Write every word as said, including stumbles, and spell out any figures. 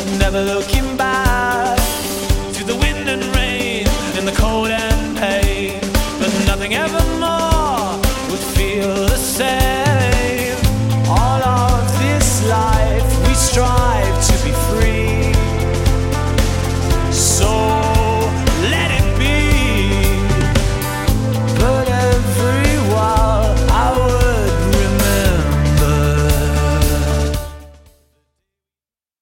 never looking back to the wind and rain and the cold and pain. But nothing evermore would feel the same.